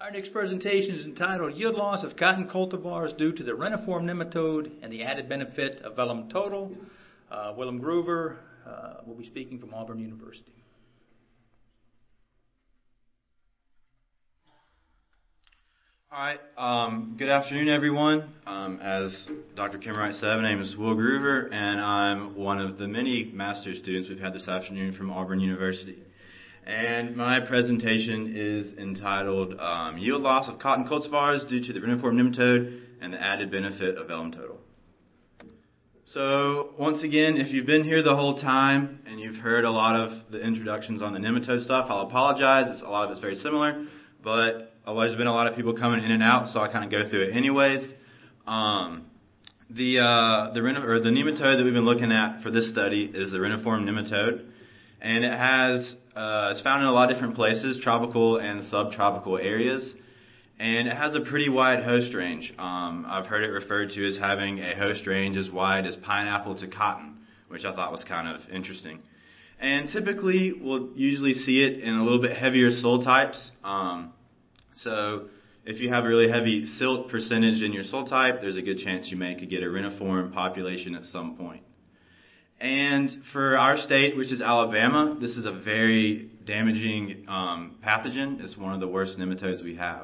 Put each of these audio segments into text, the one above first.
Our next presentation is entitled Yield Loss of Cotton Cultivars Due to the Reniform Nematode and the Added Benefit of Velum Total. Willem Groover will be speaking from Auburn University. All right, good afternoon, everyone. As Dr. Kimwright said, my name is Will Groover, and I'm one of the many master's students we've had this afternoon from Auburn University. And my presentation is entitled Yield Loss of Cotton Cultivars Due to the Reniform Nematode and the Added Benefit of Velum Total. So, once again, if you've been here the whole time and you've heard a lot of the introductions on the nematode stuff, I'll apologize. A lot of it's very similar, but there's been a lot of people coming in and out, so I kind of go through it anyways. The nematode that we've been looking at for this study is the Reniform nematode, and it's found in a lot of different places, tropical and subtropical areas, and it has a pretty wide host range. I've heard it referred to as having a host range as wide as pineapple to cotton, which I thought was kind of interesting. And typically, we'll usually see it in a little bit heavier soil types. So if you have a really heavy silt percentage in your soil type, there's a good chance you could get a reniform population at some point. And for our state, which is Alabama, this is a very damaging pathogen. It's one of the worst nematodes we have.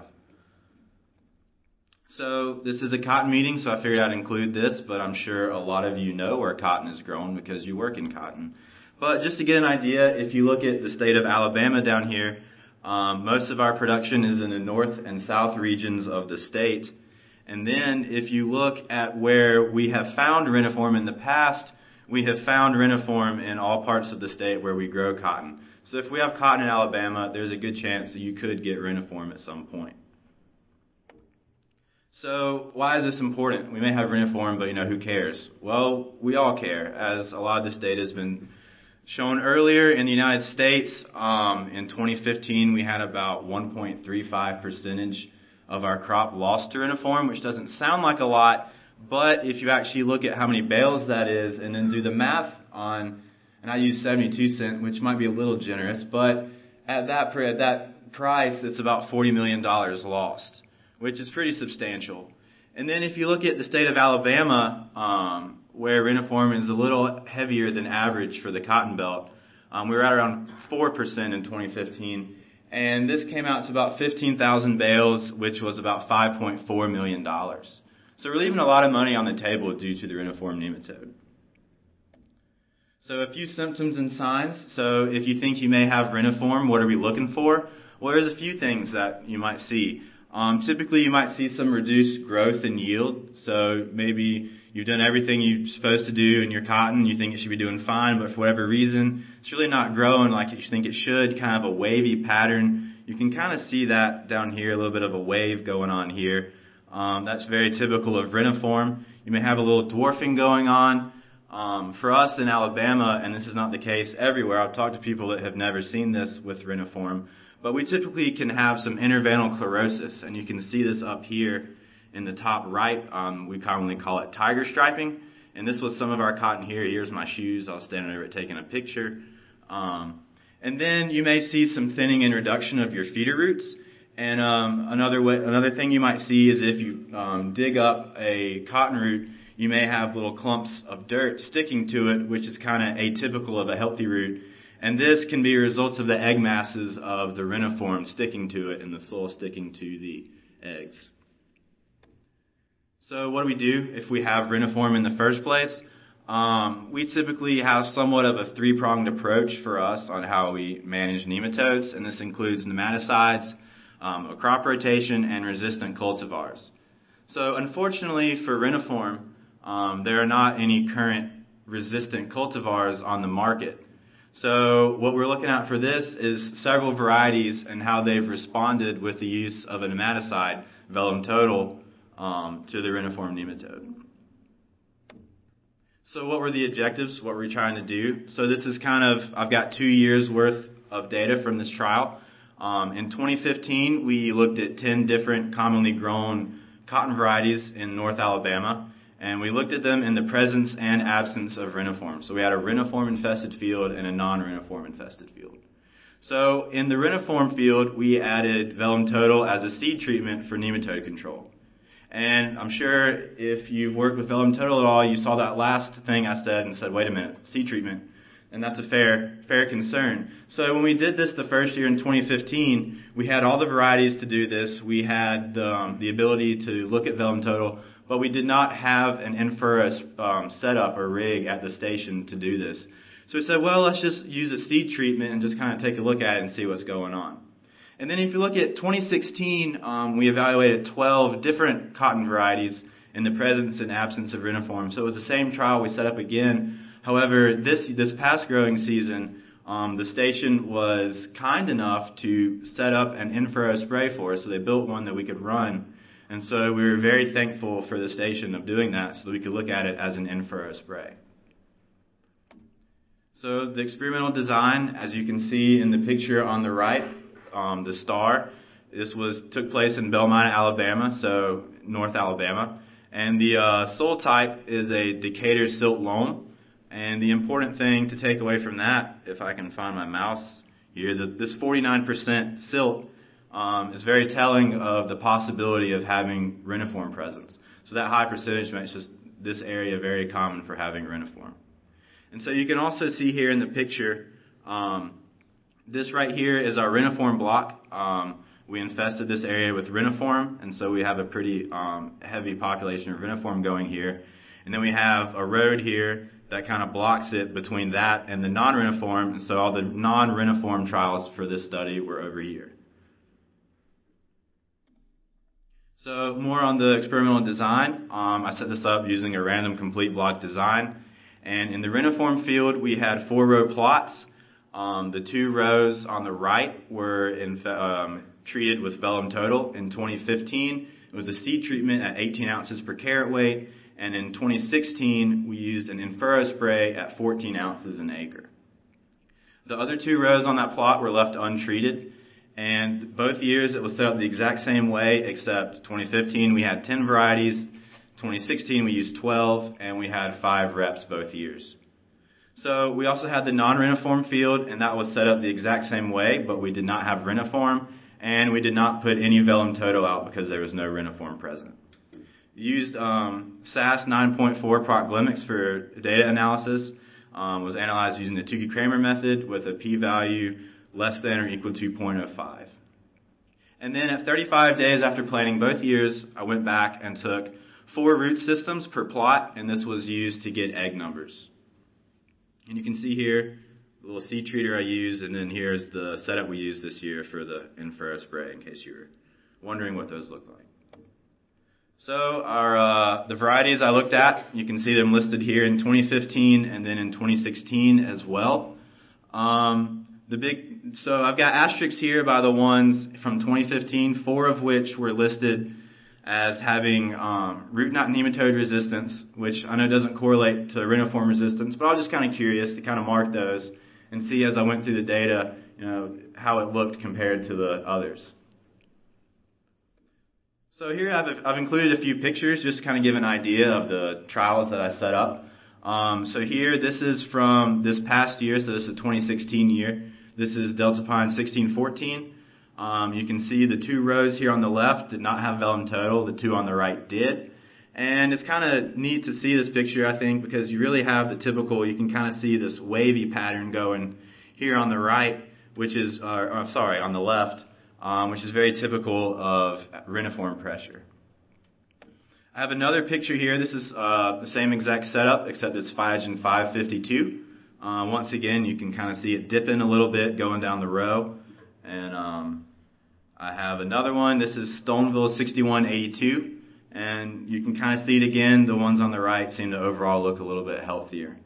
So this is a cotton meeting, so I figured I'd include this, but I'm sure a lot of you know where cotton is grown because you work in cotton. But just to get an idea, if you look at the state of Alabama down here, most of our production is in the north and south regions of the state. And then if you look at where we have found reniform in the past, we have found reniform in all parts of the state where we grow cotton. So if we have cotton in Alabama, there's a good chance that you could get reniform at some point. So why is this important? We may have reniform, but who cares? Well, we all care, as a lot of this data has been shown earlier. In the United States, in 2015, we had about 1.35% of our crop lost to reniform, which doesn't sound like a lot, but if you actually look at how many bales that is and then do the math on, and I use 72 cents, which might be a little generous, but at that price, it's about $40 million lost, which is pretty substantial. And then if you look at the state of Alabama, where reniform is a little heavier than average for the cotton belt, we were at around 4% in 2015, and this came out to about 15,000 bales, which was about $5.4 million. So we're leaving a lot of money on the table due to the reniform nematode. So a few symptoms and signs. So if you think you may have reniform, what are we looking for? Well, there's a few things that you might see. Typically, you might see some reduced growth and yield. So maybe you've done everything you're supposed to do in your cotton. You think it should be doing fine, but for whatever reason, it's really not growing like you think it should, kind of a wavy pattern. You can kind of see that down here, a little bit of a wave going on here. That's very typical of reniform. You may have a little dwarfing going on. For us in Alabama, and this is not the case everywhere, I've talked to people that have never seen this with reniform, but we typically can have some interveinal chlorosis, and you can see this up here in the top right. We commonly call it tiger striping, and this was some of our cotton here. Here's my shoes. I was standing over it taking a picture. And then you may see some thinning and reduction of your feeder roots. And another thing you might see is if you dig up a cotton root, you may have little clumps of dirt sticking to it, which is kind of atypical of a healthy root. And this can be a result of the egg masses of the reniform sticking to it and the soil sticking to the eggs. So what do we do if we have reniform in the first place? We typically have somewhat of a three-pronged approach for us on how we manage nematodes, and this includes nematicides, a crop rotation, and resistant cultivars. So unfortunately for reniform, there are not any current resistant cultivars on the market. So what we're looking at for this is several varieties and how they've responded with the use of a nematicide, Velum Total, to the reniform nematode. So what were the objectives? What were we trying to do? So this is I've got 2 years worth of data from this trial. In 2015, we looked at 10 different commonly grown cotton varieties in North Alabama, and we looked at them in the presence and absence of reniform. So we had a reniform infested field and a non-reniform infested field. So in the reniform field, we added Velum Total as a seed treatment for nematode control. And I'm sure if you've worked with Velum Total at all, you saw that last thing I said and said, wait a minute, seed treatment. And that's a fair concern. So when we did this the first year in 2015, we had all the varieties to do this. We had the ability to look at Velum Total, but we did not have an in-furrow setup or rig at the station to do this. So we said, well, let's just use a seed treatment and just kind of take a look at it and see what's going on. And then if you look at 2016, we evaluated 12 different cotton varieties in the presence and absence of reniform. So it was the same trial we set up again. However, this past growing season, the station was kind enough to set up an in-furrow spray for us. So they built one that we could run. And so we were very thankful for the station of doing that so that we could look at it as an in-furrow spray. So the experimental design, as you can see in the picture on the right, the star, this took place in Belmont, Alabama, so North Alabama. And the soil type is a Decatur silt loam. And the important thing to take away from that, if I can find my mouse here, this 49% silt is very telling of the possibility of having reniform presence. So that high percentage makes this area very common for having reniform. And so you can also see here in the picture, this right here is our reniform block. We infested this area with reniform, and so we have a pretty heavy population of reniform going here. And then we have a road here that kind of blocks it between that and the non-reniform, and so all the non-reniform trials for this study were over here. So more on the experimental design. I set this up using a random complete block design. And in the reniform field, we had 4-row plots. The 2 rows on the right were treated with Velum Total in 2015. It was a seed treatment at 18 ounces per carat weight. And in 2016, we used an in-furrow spray at 14 ounces an acre. The other 2 rows on that plot were left untreated. And both years it was set up the exact same way, except 2015 we had 10 varieties. 2016 we used 12, and we had 5 reps both years. So we also had the non-reniform field, and that was set up the exact same way, but we did not have reniform, and we did not put any Velum Total out because there was no reniform present. We used SAS 9.4 Proc Glimix for data analysis. Was analyzed using the Tukey-Kramer method with a p-value less than or equal to 0.05. And then at 35 days after planting both years, I went back and took 4 root systems per plot, and this was used to get egg numbers. And you can see here the little seed treater I used, and then here's the setup we used this year for the in-furrow spray, in case you were wondering what those look like. So the varieties I looked at, you can see them listed here in 2015 and then in 2016 as well. So I've got asterisks here by the ones from 2015, 4 of which were listed as having root knot nematode resistance, which I know doesn't correlate to reniform resistance, but I was just kind of curious to kind of mark those and see as I went through the data, how it looked compared to the others. So here I've included a few pictures just to kind of give an idea of the trials that I set up. So here, this is from this past year, so this is a 2016 year. This is Delta Pine 1614. You can see the 2 rows here on the left did not have Velum Total. The 2 on the right did. And it's kind of neat to see this picture, I think, because you really have the typical, you can kind of see this wavy pattern going here on the right, which is, on the left, which is very typical of reniform pressure. I have another picture here. This is the same exact setup, except it's Phagogen 552. Once again, you can kind of see it dipping a little bit going down the row. And I have another one. This is Stoneville 6182. And you can kind of see it again. The ones on the right seem to overall look a little bit healthier.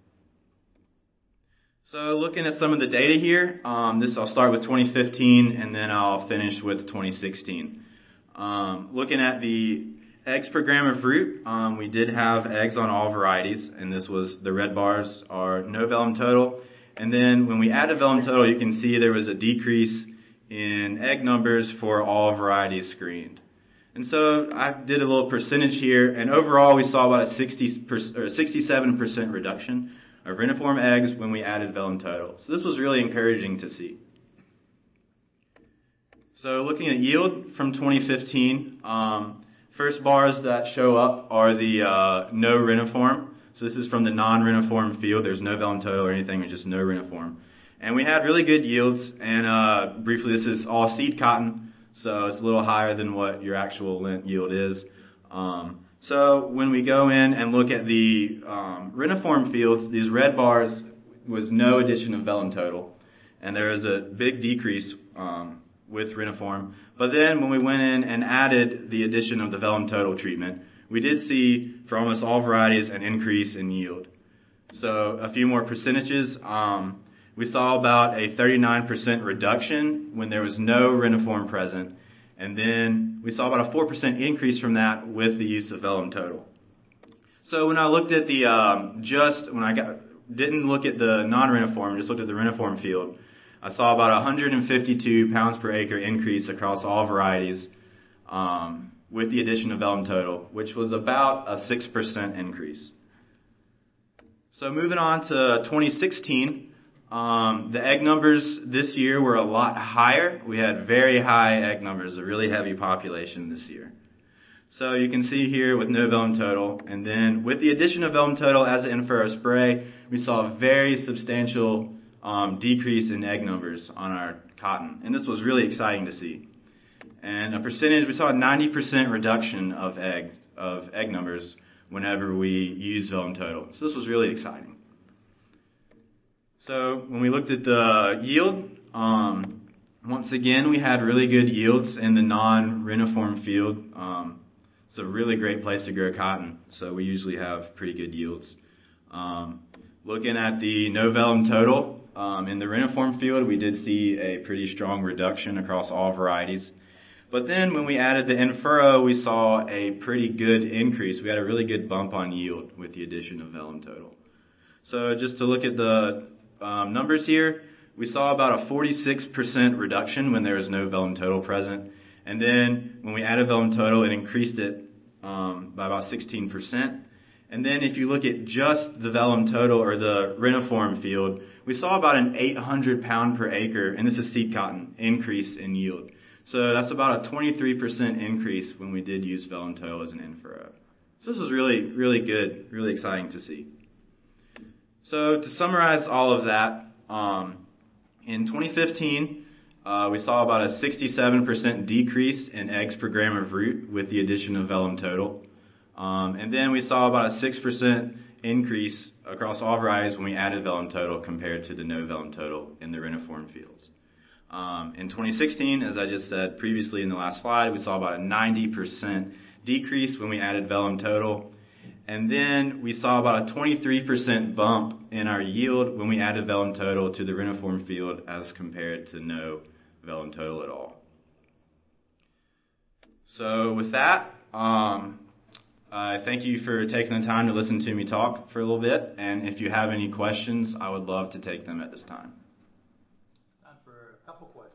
So looking at some of the data here, I'll start with 2015 and then I'll finish with 2016. Looking at the eggs per gram of root, we did have eggs on all varieties, and the red bars are no Velum Total. And then when we added Velum Total, you can see there was a decrease in egg numbers for all varieties screened. And so I did a little percentage here, and overall we saw about a 67% reduction of reniform eggs when we added Velum Total. So this was really encouraging to see. So looking at yield from 2015, first bars that show up are the no reniform. So this is from the non-reniform field. There's no velum total or anything, it's just no reniform. And we had really good yields, and briefly, this is all seed cotton, so it's a little higher than what your actual lint yield is. So when we go in and look at the reniform fields, these red bars was no addition of velum total, and there is a big decrease with reniform. But then when we went in and added the addition of the velum total treatment, we did see for almost all varieties an increase in yield. So a few more percentages. We saw about a 39% reduction when there was no reniform present, and then we saw about a 4% increase from that with the use of velum total. So when I looked at the didn't look at the non-reniform, just looked at the reniform field, I saw about 152 pounds per acre increase across all varieties with the addition of velum total, which was about a 6% increase. So moving on to 2016, the egg numbers this year were a lot higher. We had very high egg numbers, a really heavy population this year. So you can see here with no velum total, and then with the addition of velum total as an in-furrow spray, we saw a very substantial decrease in egg numbers on our cotton, and this was really exciting to see. And we saw a 90% reduction of egg numbers whenever we used velum total. So this was really exciting. So when we looked at the yield, once again we had really good yields in the non-reniform field. It's a really great place to grow cotton, so we usually have pretty good yields. Looking at the no velum total, in the reniform field, we did see a pretty strong reduction across all varieties. But then when we added the in-furrow, we saw a pretty good increase. We had a really good bump on yield with the addition of velum total. So just to look at the numbers here, we saw about a 46% reduction when there was no velum total present. And then when we added velum total, it increased it by about 16%. And then if you look at just the velum total or the reniform field, we saw about an 800 pound per acre, and this is seed cotton, increase in yield. So that's about a 23% increase when we did use velum total as an in-furrow. So this was really, really good, really exciting to see. So to summarize all of that, in 2015, we saw about a 67% decrease in eggs per gram of root with the addition of velum total. And then we saw about a 6% increase across all varieties when we added velum total compared to the no velum total in the reniform fields. In 2016, as I just said previously in the last slide, we saw about a 90% decrease when we added velum total. And then we saw about a 23% bump in our yield when we added velum total to the reniform field as compared to no velum total at all. So with that, I thank you for taking the time to listen to me talk for a little bit. And if you have any questions, I would love to take them at this time. Time for a couple questions.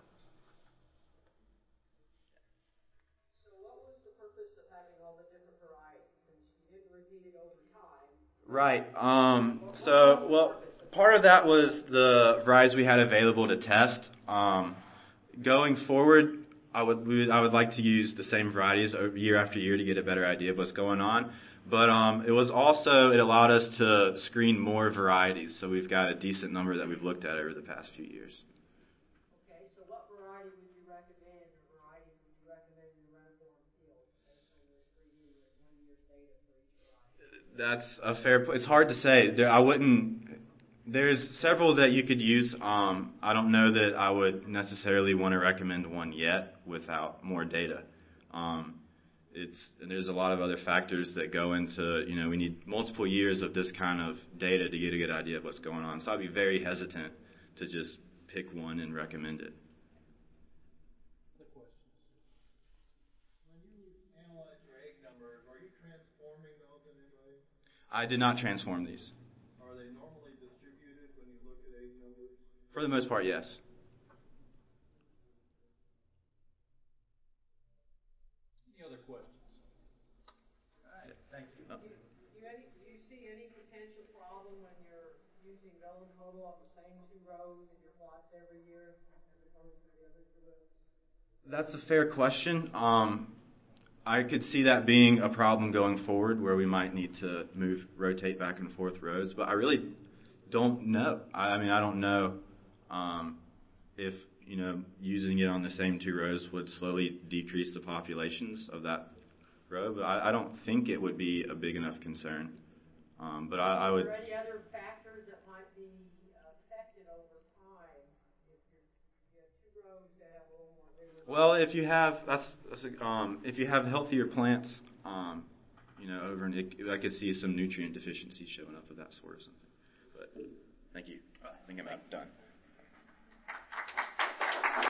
So what was the purpose of having all the different varieties, since you didn't repeat it over time? Right. Part of that was the varieties we had available to test. Going forward, I would like to use the same varieties year after year to get a better idea of what's going on. But it allowed us to screen more varieties, so we've got a decent number that we've looked at over the past few years. Okay, so what variety would you recommend, or varieties would you recommend in the reniform field based on your 3 years or 1 year's data for each variety? That's a fair point. It's hard to say. There's several that you could use. I don't know that I would necessarily want to recommend one yet without more data. There's a lot of other factors that go into, we need multiple years of this kind of data to get a good idea of what's going on. So I'd be very hesitant to just pick one and recommend it. Other questions? When you analyze your egg numbers, are you transforming those in any way? I did not transform these. Are they normally distributed when you look at egg numbers? For the most part, yes. Any other questions? All right, thank you. Do you see any potential problem when you're using velum total on the same 2 rows in your plots every year as opposed to the other 2 rows? That's a fair question. I could see that being a problem going forward, where we might need to rotate back and forth rows. But I really don't know. I mean, I don't know if using it on the same two rows would slowly decrease the populations of that row. But I don't think it would be a big enough concern. But I would. Are there any other factors that might be affected over time if you have two rows that have a little more vigor? Well, if you have if you have healthier plants, over I could see some nutrient deficiency showing up with that sort of something. But thank you. I think I'm done.